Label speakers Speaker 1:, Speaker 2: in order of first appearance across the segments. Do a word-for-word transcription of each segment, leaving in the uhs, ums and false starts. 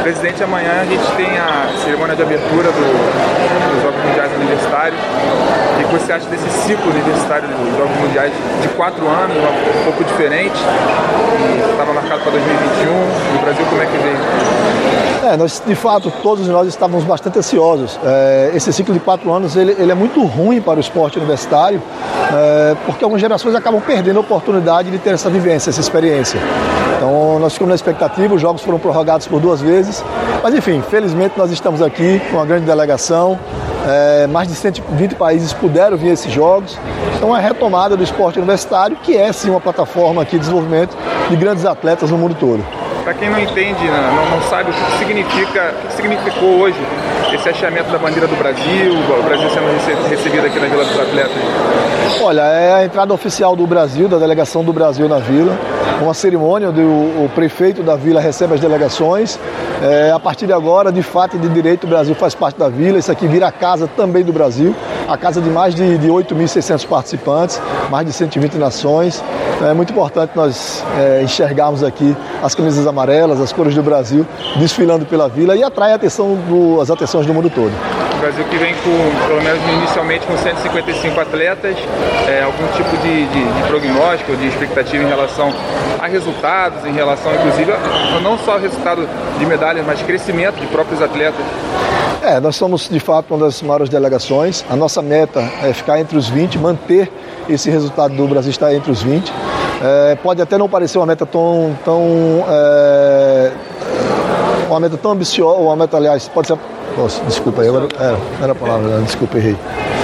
Speaker 1: Presidente, amanhã a gente tem a cerimônia de abertura do, dos Jogos Mundiais Universitários. O que você acha desse ciclo universitário dos Jogos Mundiais de quatro anos, um pouco diferente? Estava marcado para dois mil e vinte e um. No Brasil, como é que veio?
Speaker 2: É, nós, de fato, todos nós estávamos bastante ansiosos. É, esse ciclo de quatro anos ele, ele é muito ruim para o esporte universitário, é, porque algumas gerações acabam perdendo a oportunidade de ter essa vivência, essa experiência. Então, nós ficamos na expectativa, os jogos foram prorrogados por duas vezes, mas enfim, felizmente nós estamos aqui com uma grande delegação, é, mais de cento e vinte países puderam vir a esses jogos, então é a retomada do esporte universitário, que é sim uma plataforma aqui de desenvolvimento de grandes atletas no mundo todo.
Speaker 1: Para quem não entende, não, não sabe o que significa, o que significou hoje esse hasteamento da bandeira do Brasil, o Brasil sendo recebido aqui na Vila dos Atletas?
Speaker 2: Olha, é a entrada oficial do Brasil, da delegação do Brasil na Vila, uma cerimônia onde o, o prefeito da Vila recebe as delegações. É, a partir de agora, de fato e de direito, o Brasil faz parte da Vila, isso aqui vira a casa também do Brasil, a casa de mais de, de oito mil e seiscentos participantes, mais de cento e vinte nações. É muito importante nós é, enxergarmos aqui as camisas amarelas, as cores do Brasil, desfilando pela Vila e atrai a atenção do, as atenções do mundo todo.
Speaker 1: O Brasil que vem com, pelo menos inicialmente, com cento e cinquenta e cinco atletas, é, algum tipo de, de, de prognóstico, de expectativa em relação a resultados, em relação, inclusive, a, não só resultado de medalhas, mas crescimento de próprios atletas?
Speaker 2: É, nós somos, de fato, uma das maiores delegações. A nossa meta é ficar entre os vinte, manter esse resultado do Brasil estar entre os vinte. É, pode até não parecer uma meta tão, tão é, uma meta tão ambiciosa, uma meta, aliás, pode ser, nossa, desculpa aí, agora, é, não era a palavra, desculpa, errei.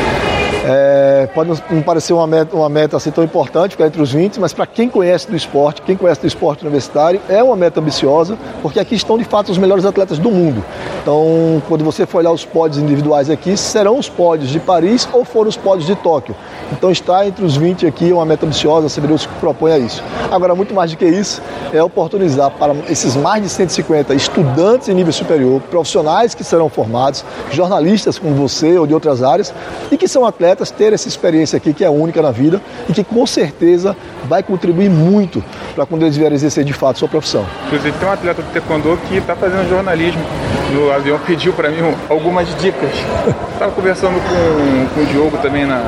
Speaker 2: É, pode não parecer uma meta, uma meta assim tão importante, ficar entre os vinte, mas para quem conhece do esporte, quem conhece do esporte universitário, é uma meta ambiciosa, porque aqui estão de fato os melhores atletas do mundo. Então, quando você for olhar os pódios individuais aqui, serão os pódios de Paris ou foram os pódios de Tóquio. Então, estar entre os vinte aqui é uma meta ambiciosa, a C B D U se propõe a isso. Agora, muito mais do que isso, é oportunizar para esses mais de cento e cinquenta estudantes em nível superior, profissionais que serão formados, jornalistas como você ou de outras áreas, e que são atletas, ter essa experiência aqui que é única na vida e que com certeza vai contribuir muito para quando eles vierem exercer de fato sua profissão.
Speaker 1: Inclusive tem um atleta do taekwondo que está fazendo jornalismo no avião, pediu para mim algumas dicas. Estava conversando com, com o Diogo também na,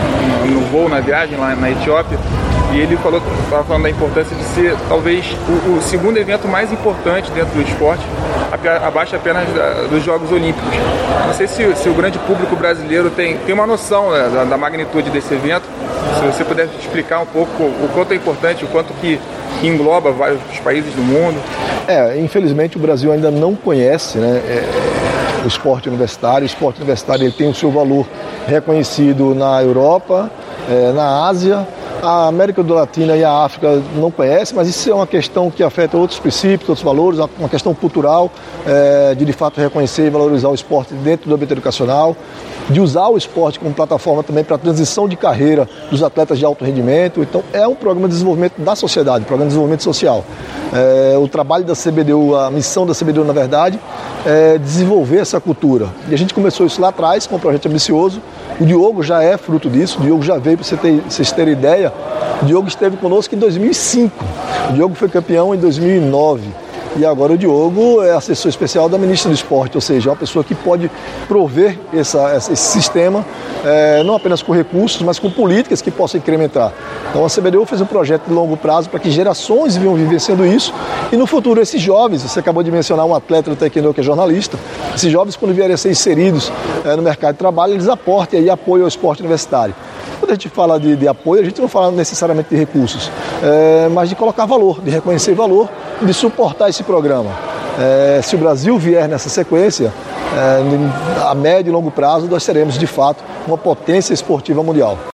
Speaker 1: no voo, na viagem lá na Etiópia, e ele falou, estava falando da importância de ser talvez o, o segundo evento mais importante dentro do esporte, abaixo apenas da, dos Jogos Olímpicos. Não sei se, se o grande público brasileiro tem, tem uma noção, né, da, da magnitude desse evento. Se você puder explicar um pouco o quanto é importante, o quanto que, que engloba vários países do mundo.
Speaker 2: É, infelizmente o Brasil ainda não conhece, né, é, o esporte universitário. O esporte universitário ele tem o seu valor reconhecido na Europa, é, na Ásia. A América do Latina e a África não conhecem, mas isso é uma questão que afeta outros princípios, outros valores, uma questão cultural, é, de de fato reconhecer e valorizar o esporte dentro do ambiente educacional, de usar o esporte como plataforma também para a transição de carreira dos atletas de alto rendimento. Então é um programa de desenvolvimento da sociedade, um programa de desenvolvimento social. É, o trabalho da C B D U, a missão da C B D U na verdade, é desenvolver essa cultura. E a gente começou isso lá atrás com um projeto ambicioso. O Diogo já é fruto disso, o Diogo já veio, para você ter, vocês terem ideia, o Diogo esteve conosco em dois mil e cinco, o Diogo foi campeão em dois mil e nove. E agora o Diogo é assessor especial da ministra do Esporte, ou seja, é uma pessoa que pode prover essa, esse sistema, é, não apenas com recursos, mas com políticas que possam incrementar. Então a C B D U fez um projeto de longo prazo para que gerações venham vivenciando isso e no futuro esses jovens, você acabou de mencionar um atleta do taekwondo que é jornalista, esses jovens quando vierem a ser inseridos é, no mercado de trabalho, eles aportem aí apoio ao esporte universitário. Quando a gente fala de, de apoio, a gente não fala necessariamente de recursos, é, mas de colocar valor, de reconhecer valor e de suportar esse programa. É, se o Brasil vier nessa sequência, é, a médio e longo prazo, nós seremos, de fato, uma potência esportiva mundial.